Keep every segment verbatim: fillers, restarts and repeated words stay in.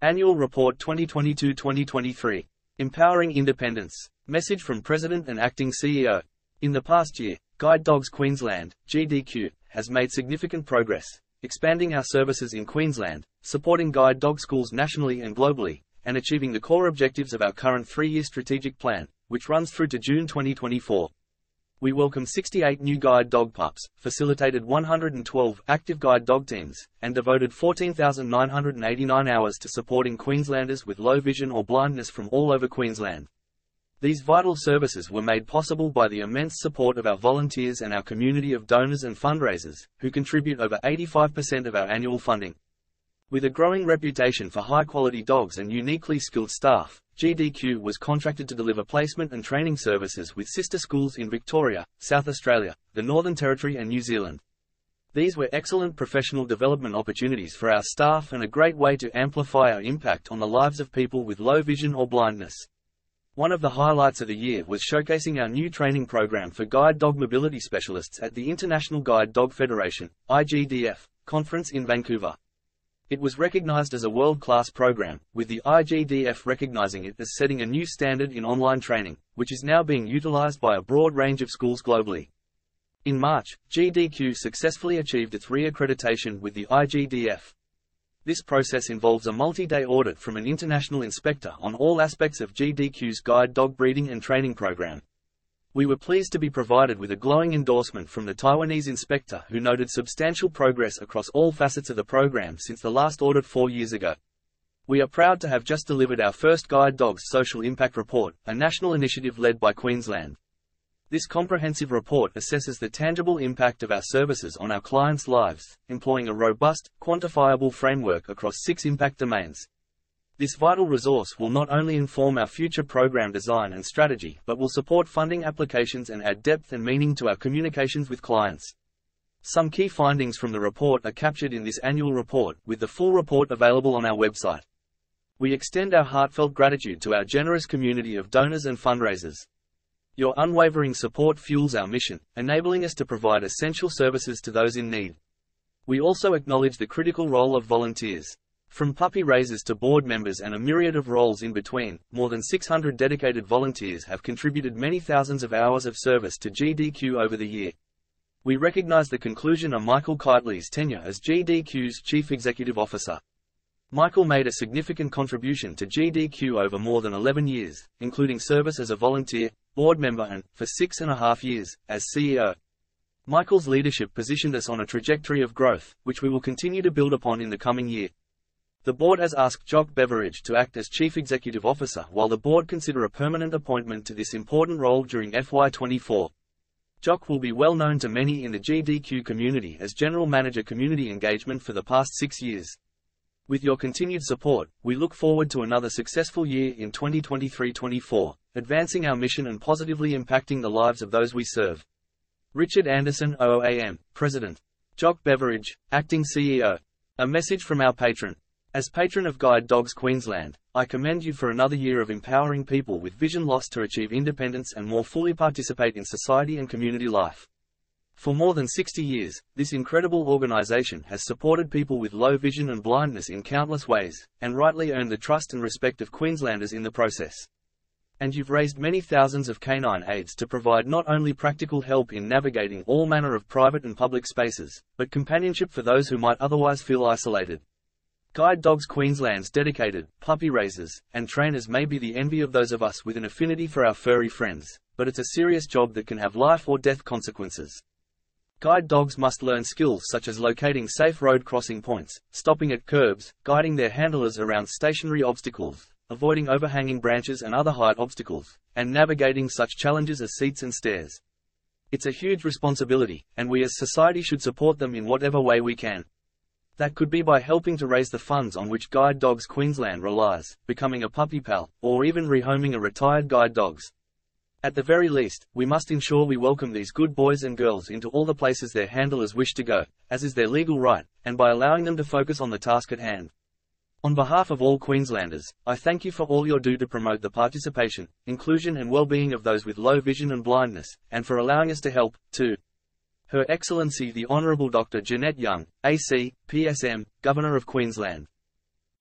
Annual Report twenty twenty-two to twenty twenty-three. Empowering Independence. Message from President and Acting C E O. In the past year, Guide Dogs Queensland, G D Q, has made significant progress, expanding our services in Queensland, supporting guide dog schools nationally and globally, and achieving the core objectives of our current three-year strategic plan, which runs through to June twenty twenty-four. We welcomed sixty-eight new guide dog pups, facilitated one hundred twelve active guide dog teams, and devoted fourteen thousand nine hundred eighty-nine hours to supporting Queenslanders with low vision or blindness from all over Queensland. These vital services were made possible by the immense support of our volunteers and our community of donors and fundraisers, who contribute over eighty-five percent of our annual funding. With a growing reputation for high-quality dogs and uniquely skilled staff, G D Q was contracted to deliver placement and training services with sister schools in Victoria, South Australia, the Northern Territory and New Zealand. These were excellent professional development opportunities for our staff and a great way to amplify our impact on the lives of people with low vision or blindness. One of the highlights of the year was showcasing our new training program for guide dog mobility specialists at the International Guide Dog Federation (I G D F) conference in Vancouver. It was recognized as a world-class program, with the I G D F recognizing it as setting a new standard in online training, which is now being utilized by a broad range of schools globally. In March, G D Q successfully achieved its re-accreditation with the I G D F. This process involves a multi-day audit from an international inspector on all aspects of G D Q's guide dog breeding and training program. We were pleased to be provided with a glowing endorsement from the Taiwanese inspector, who noted substantial progress across all facets of the program since the last audit four years ago. We are proud to have just delivered our first Guide Dogs Social Impact Report, a national initiative led by Queensland. This comprehensive report assesses the tangible impact of our services on our clients' lives, employing a robust, quantifiable framework across six impact domains. This vital resource will not only inform our future program design and strategy, but will support funding applications and add depth and meaning to our communications with clients. Some key findings from the report are captured in this annual report, with the full report available on our website. We extend our heartfelt gratitude to our generous community of donors and fundraisers. Your unwavering support fuels our mission, enabling us to provide essential services to those in need. We also acknowledge the critical role of volunteers. From puppy raisers to board members and a myriad of roles in between, more than six hundred dedicated volunteers have contributed many thousands of hours of service to G D Q over the year. We recognize the conclusion of Michael Kitely's tenure as G D Q's Chief Executive Officer. Michael made a significant contribution to G D Q over more than eleven years, including service as a volunteer, board member and, for six and a half years, as C E O. Michael's leadership positioned us on a trajectory of growth, which we will continue to build upon in the coming year. The board has asked Jock Beveridge to act as Chief Executive Officer while the board consider a permanent appointment to this important role during F Y twenty-four. Jock will be well known to many in the G D Q community as General Manager Community Engagement for the past six years. With your continued support, we look forward to another successful year in twenty twenty-three to twenty-four, advancing our mission and positively impacting the lives of those we serve. Richard Anderson, O O A M, President. Jock Beveridge, Acting C E O. A message from our patron. As patron of Guide Dogs Queensland, I commend you for another year of empowering people with vision loss to achieve independence and more fully participate in society and community life. For more than sixty years, this incredible organization has supported people with low vision and blindness in countless ways, and rightly earned the trust and respect of Queenslanders in the process. And you've raised many thousands of canine aides to provide not only practical help in navigating all manner of private and public spaces, but companionship for those who might otherwise feel isolated. Guide Dogs Queensland's dedicated puppy raisers and trainers may be the envy of those of us with an affinity for our furry friends, but it's a serious job that can have life or death consequences. Guide dogs must learn skills such as locating safe road crossing points, stopping at curbs, guiding their handlers around stationary obstacles, avoiding overhanging branches and other height obstacles, and navigating such challenges as seats and stairs. It's a huge responsibility, and we as society should support them in whatever way we can. That could be by helping to raise the funds on which Guide Dogs Queensland relies, becoming a puppy pal, or even rehoming a retired guide dogs. At the very least, we must ensure we welcome these good boys and girls into all the places their handlers wish to go, as is their legal right, and by allowing them to focus on the task at hand. On behalf of all Queenslanders, I thank you for all you do to promote the participation, inclusion and well-being of those with low vision and blindness, and for allowing us to help, too. Her Excellency the Honourable Doctor Jeanette Young, A C, P S M, Governor of Queensland.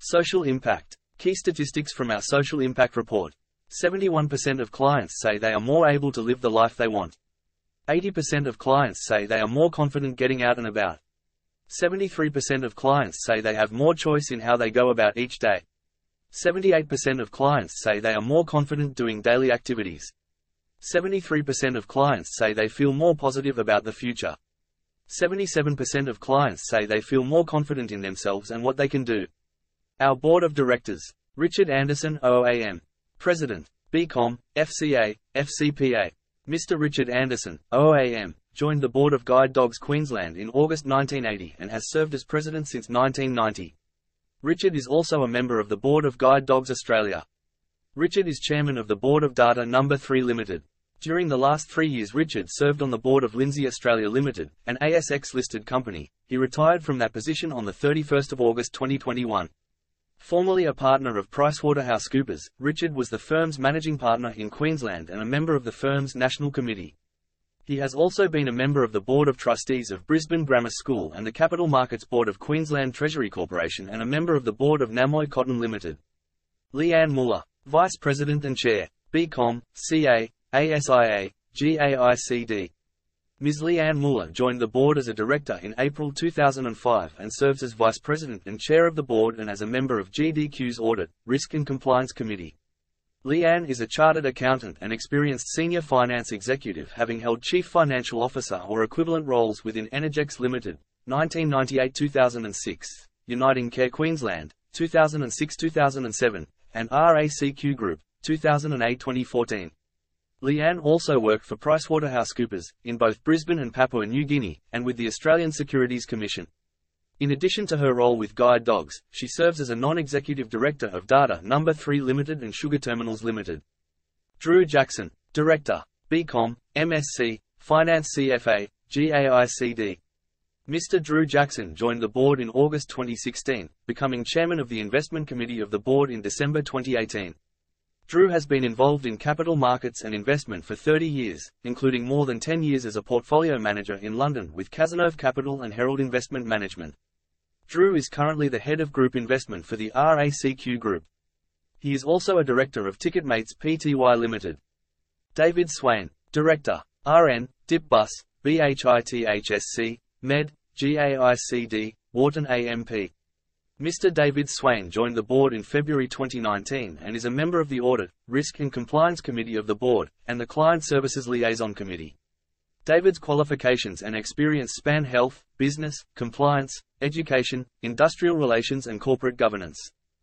Social impact. Key statistics from our Social Impact Report. seventy-one percent of clients say they are more able to live the life they want. eighty percent of clients say they are more confident getting out and about. seventy-three percent of clients say they have more choice in how they go about each day. seventy-eight percent of clients say they are more confident doing daily activities. seventy-three percent of clients say they feel more positive about the future. seventy-seven percent of clients say they feel more confident in themselves and what they can do. Our Board of Directors. Richard Anderson, O A M. President. B Com, F C A, F C P A. Mister Richard Anderson, O A M, joined the Board of Guide Dogs Queensland in August nineteen eighty and has served as President since nineteen ninety. Richard is also a member of the Board of Guide Dogs Australia. Richard is Chairman of the Board of Data Number three Limited. During the last three years Richard served on the board of Lindsay Australia Limited, an A S X-listed company. He retired from that position on the thirty-first of August twenty twenty-one. Formerly a partner of PricewaterhouseCoopers, Richard was the firm's managing partner in Queensland and a member of the firm's National Committee. He has also been a member of the Board of Trustees of Brisbane Grammar School and the Capital Markets Board of Queensland Treasury Corporation and a member of the Board of Namoi Cotton Limited. Leanne Muller, Vice President and Chair, B Com, C A, A S I A, G A I C D. Miz Leanne Muller joined the board as a director in April two thousand five and serves as Vice President and Chair of the board and as a member of G D Q's Audit, Risk and Compliance Committee. Leanne is a chartered accountant and experienced senior finance executive, having held Chief Financial Officer or equivalent roles within Energex Limited, nineteen ninety-eight to two thousand six, Uniting Care Queensland, two thousand six to two thousand seven, and R A C Q Group, two thousand eight to twenty fourteen. Leanne also worked for PricewaterhouseCoopers, in both Brisbane and Papua New Guinea, and with the Australian Securities Commission. In addition to her role with Guide Dogs, she serves as a non-executive director of Data Number three Limited and Sugar Terminals Limited. Drew Jackson, Director, B Com, M S C, Finance C F A, G A I C D. Mister Drew Jackson joined the board in August twenty sixteen, becoming Chairman of the Investment Committee of the board in December twenty eighteen. Drew has been involved in capital markets and investment for thirty years, including more than ten years as a portfolio manager in London with Cazenove Capital and Herald Investment Management. Drew is currently the head of group investment for the R A C Q Group. He is also a director of Ticketmates Pty Limited. David Swain, Director, R N, Dip Bus, B H I T H S C, Med, G A I C D, Wharton A M P. Mister David Swain joined the board in February twenty nineteen and is a member of the Audit, Risk and Compliance Committee of the board, and the Client Services Liaison Committee. David's qualifications and experience span health, business, compliance, education, industrial relations and corporate governance.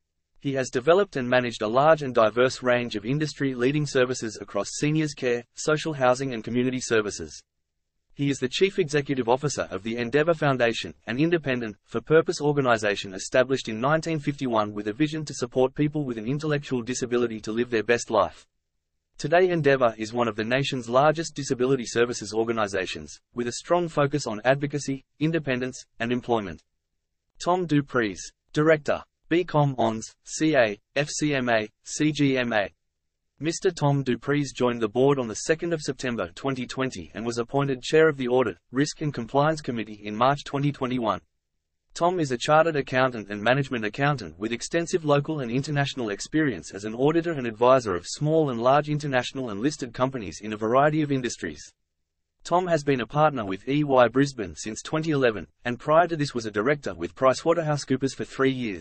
He has developed and managed a large and diverse range of industry-leading services across seniors care, social housing and community services. He is the Chief Executive Officer of the Endeavour Foundation, an independent, for-purpose organisation established in nineteen fifty-one with a vision to support people with an intellectual disability to live their best life. Today Endeavour is one of the nation's largest disability services organisations, with a strong focus on advocacy, independence, and employment. Tom Dupreez, Director, B Com O N S, C A, F C M A, C G M A. Mister Tom Dupreez joined the board on the second of September twenty twenty and was appointed Chair of the Audit, Risk and Compliance Committee in March twenty twenty-one. Tom is a chartered accountant and management accountant with extensive local and international experience as an auditor and advisor of small and large international and listed companies in a variety of industries. Tom has been a partner with E Y Brisbane since twenty eleven, and prior to this was a director with PricewaterhouseCoopers for three years.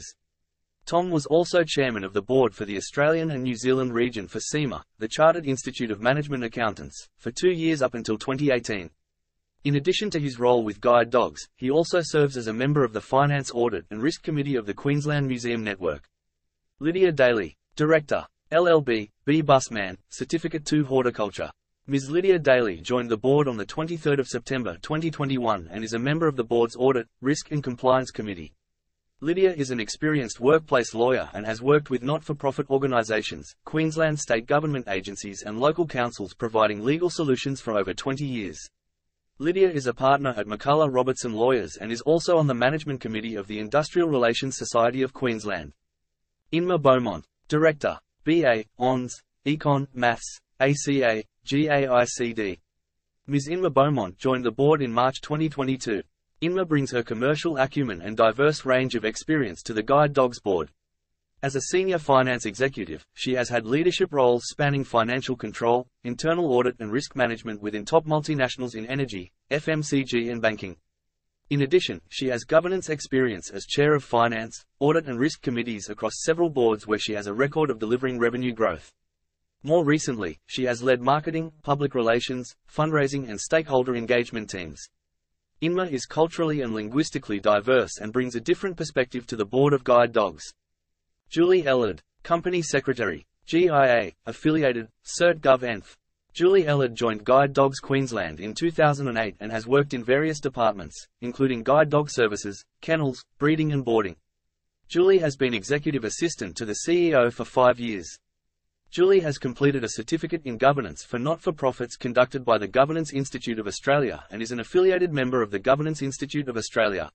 Tom was also chairman of the board for the Australian and New Zealand region for CIMA, the Chartered Institute of Management Accountants, for two years up until twenty eighteen. In addition to his role with Guide Dogs, he also serves as a member of the Finance Audit and Risk Committee of the Queensland Museum Network. Lydia Daly, Director, L L B, B Busman, Certificate two Horticulture. Miz Lydia Daly joined the board on the twenty-third of September twenty twenty-one and is a member of the board's Audit, Risk and Compliance Committee. Lydia is an experienced workplace lawyer and has worked with not-for-profit organisations, Queensland state government agencies and local councils providing legal solutions for over twenty years. Lydia is a partner at McCullough Robertson Lawyers and is also on the Management Committee of the Industrial Relations Society of Queensland. Inma Beaumont, Director, B A, O N S, Econ, Maths, A C A, G A I C D. Miz Inma Beaumont joined the board in March twenty twenty-two. Inma brings her commercial acumen and diverse range of experience to the Guide Dogs board. As a senior finance executive, she has had leadership roles spanning financial control, internal audit and risk management within top multinationals in energy, F M C G and banking. In addition, she has governance experience as chair of finance, audit and risk committees across several boards where she has a record of delivering revenue growth. More recently, she has led marketing, public relations, fundraising and stakeholder engagement teams. I N M A is culturally and linguistically diverse and brings a different perspective to the board of Guide Dogs. Julie Ellard, Company Secretary, G I A, affiliated, Cert Gov Enf. Julie Ellard joined Guide Dogs Queensland in two thousand eight and has worked in various departments, including Guide Dog Services, Kennels, Breeding and Boarding. Julie has been Executive Assistant to the C E O for five years. Julie has completed a Certificate in Governance for Not-for-Profits conducted by the Governance Institute of Australia and is an affiliated member of the Governance Institute of Australia.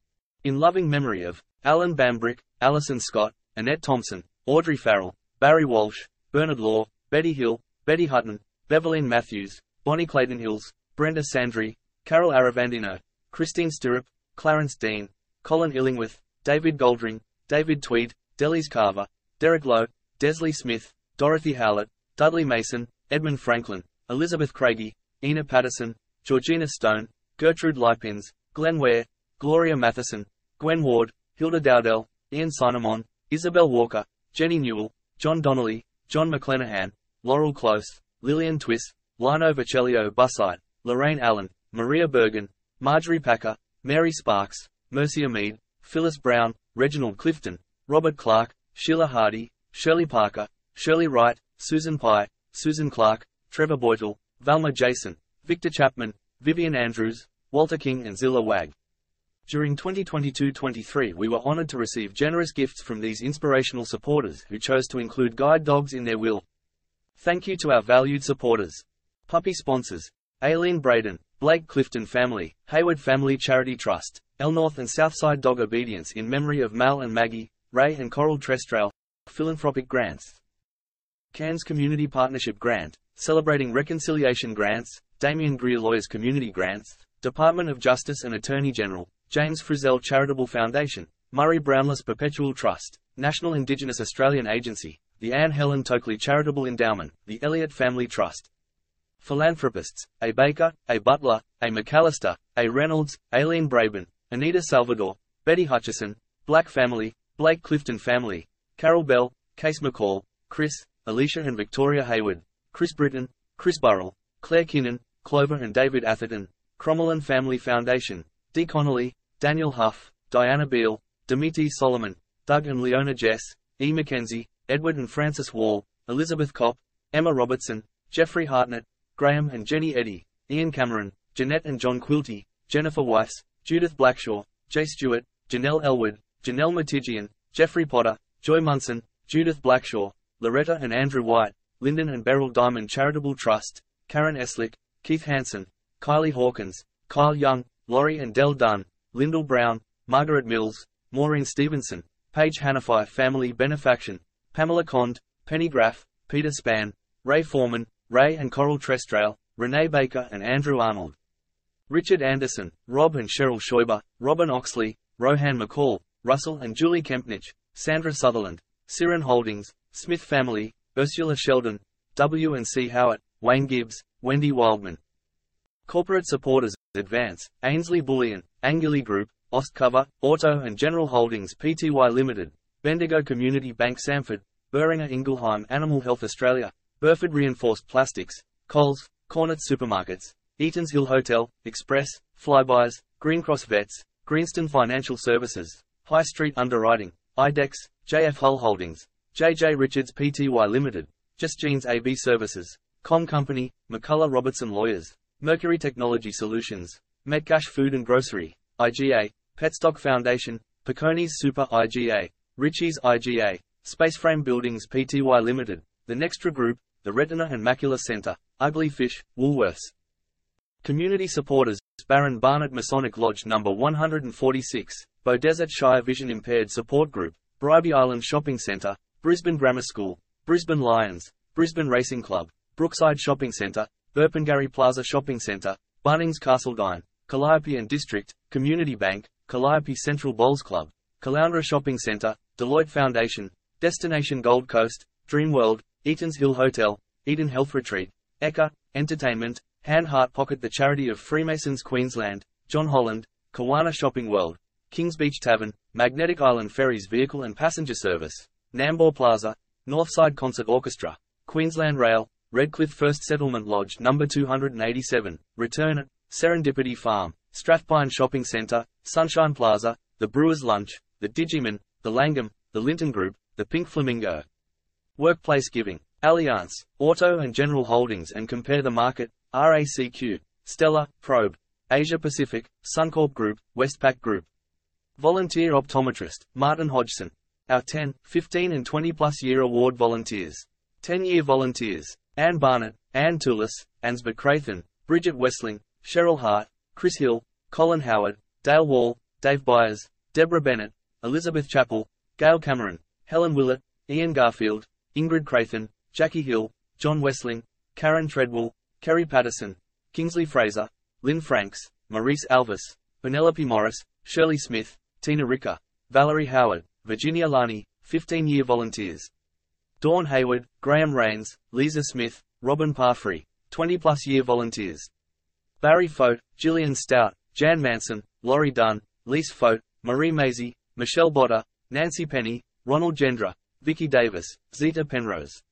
In loving memory of Alan Bambrick, Alison Scott, Annette Thompson, Audrey Farrell, Barry Walsh, Bernard Law, Betty Hill, Betty Hutton, Beverlyn Matthews, Bonnie Clayton Hills, Brenda Sandry, Carol Aravandino, Christine Stirrup, Clarence Dean, Colin Illingworth, David Goldring, David Tweed, Delis Carver, Derek Lowe, Desley Smith, Dorothy Howlett, Dudley Mason, Edmund Franklin, Elizabeth Craigie, Ina Patterson, Georgina Stone, Gertrude Lipins, Glenn Ware, Gloria Matheson, Gwen Ward, Hilda Dowdell, Ian Sinemon, Isabel Walker, Jenny Newell, John Donnelly, John McClenahan, Laurel Close, Lillian Twiss, Lino Vecellio Bussite, Lorraine Allen, Maria Bergen, Marjorie Packer, Mary Sparks, Mercia Mead, Phyllis Brown, Reginald Clifton, Robert Clark, Sheila Hardy, Shirley Parker, Shirley Wright, Susan Pye, Susan Clark, Trevor Boytle, Valma Jason, Victor Chapman, Vivian Andrews, Walter King and Zilla Wag. During twenty twenty-two twenty-three we were honoured to receive generous gifts from these inspirational supporters who chose to include Guide Dogs in their will. Thank you to our valued supporters. Puppy sponsors: Aileen Braden, Blake Clifton Family, Hayward Family Charity Trust, Elnorth and Southside Dog Obedience in memory of Mal and Maggie, Ray and Coral Trestrail. Philanthropic grants: Cairns Community Partnership Grant, Celebrating Reconciliation Grants, Damien Greer Lawyers Community Grants, Department of Justice and Attorney General, James Frizzell Charitable Foundation, Murray Brownless Perpetual Trust, National Indigenous Australian Agency, the Anne Helen Tokley Charitable Endowment, the Elliott Family Trust. Philanthropists: A. Baker, A. Butler, A. McAllister, A. Reynolds, Aileen Braben, Anita Salvador, Betty Hutchison, Black Family, Blake Clifton Family, Carol Bell, Case McCall, Chris, Alicia and Victoria Hayward, Chris Britton, Chris Burrell, Claire Kinnan, Clover and David Atherton, Cromwell Family Foundation, Dee Connolly, Daniel Huff, Diana Beale, Dimity Solomon, Doug and Leona Jess, E. Mackenzie, Edward and Francis Wall, Elizabeth Kopp, Emma Robertson, Jeffrey Hartnett, Graham and Jenny Eddy, Ian Cameron, Jeanette and John Quilty, Jennifer Weiss, Judith Blackshaw, Jay Stewart, Janelle Elwood, Janelle Matigian, Jeffrey Potter, Joy Munson, Judith Blackshaw, Loretta and Andrew White, Lyndon and Beryl Diamond Charitable Trust, Karen Eslick, Keith Hansen, Kylie Hawkins, Kyle Young, Laurie and Dell Dunn, Lyndall Brown, Margaret Mills, Maureen Stevenson, Paige Hannafy Family Benefaction, Pamela Cond, Penny Graff, Peter Spann, Ray Foreman, Ray and Coral Trestrail, Renee Baker and Andrew Arnold. Richard Anderson, Rob and Cheryl Schäuber, Robin Oxley, Rohan McCall, Russell and Julie Kempnich, Sandra Sutherland, Siren Holdings, Smith Family, Ursula Sheldon, W and C Howard, Wayne Gibbs, Wendy Wildman. Corporate supporters: Advance, Ainsley Bullion, Anguli Group, Ostcover, Auto and General Holdings Pty Limited, Bendigo Community Bank Samford, Beringer Ingelheim Animal Health Australia, Burford Reinforced Plastics, Coles, Cornet Supermarkets, Eaton's Hill Hotel, Express, Flybys, Greencross Vets, Greenston Financial Services, High Street Underwriting, IDEX, J F Hull Holdings, J J Richards Pty Limited, Just Jeans A B Services, Com Company, McCullough Robertson Lawyers, Mercury Technology Solutions, Metcash Food and Grocery, I G A, Petstock Foundation, Peconi's Super I G A, Ritchie's I G A, Spaceframe Buildings Pty Limited, The Nextra Group, The Retina and Macula Centre, Ugly Fish, Woolworths. Community supporters: Baron Barnett Masonic Lodge number one hundred forty-six, Beaudesert Shire Vision Impaired Support Group, Bribie Island Shopping Centre, Brisbane Grammar School, Brisbane Lions, Brisbane Racing Club, Brookside Shopping Centre, Burpengary Plaza Shopping Centre, Bunnings Castledine, Calliope and District, Community Bank, Calliope Central Bowls Club, Caloundra Shopping Centre, Deloitte Foundation, Destination Gold Coast, Dream World, Eaton's Hill Hotel, Eden Health Retreat, Eka, Entertainment, Hand Heart Pocket, the charity of Freemasons Queensland, John Holland, Kawana Shopping World, Kings Beach Tavern, Magnetic Island Ferries Vehicle and Passenger Service, Nambour Plaza, Northside Concert Orchestra, Queensland Rail, Redcliffe First Settlement Lodge number two hundred eighty-seven, Return It, Serendipity Farm, Strathpine Shopping Centre, Sunshine Plaza, the Brewers Lunch, the Digiman, the Langham, the Linton Group, the Pink Flamingo. Workplace Giving, Allianz, Auto and General Holdings and Compare the Market, R A C Q, Stella, Probe, Asia Pacific, Suncorp Group, Westpac Group. Volunteer Optometrist, Martin Hodgson. Our ten, fifteen and twenty plus year award volunteers. ten year volunteers, Anne Barnett, Anne Toulis, Ansbert Crathan, Bridget Westling, Cheryl Hart, Chris Hill, Colin Howard, Dale Wall, Dave Byers, Deborah Bennett, Elizabeth Chappell, Gail Cameron, Helen Willett, Ian Garfield, Ingrid Crathan, Jackie Hill, John Westling, Karen Treadwell, Kerry Patterson, Kingsley Fraser, Lynn Franks, Maurice Alvis, Penelope Morris, Shirley Smith, Tina Ricker, Valerie Howard, Virginia Lani, fifteen year volunteers. Dawn Hayward, Graham Rains, Lisa Smith, Robin Parfrey, twenty plus year volunteers. Barry Fote, Gillian Stout, Jan Manson, Laurie Dunn, Lise Fote, Marie Maisie, Michelle Botter, Nancy Penny, Ronald Gendra, Vicky Davis, Zita Penrose.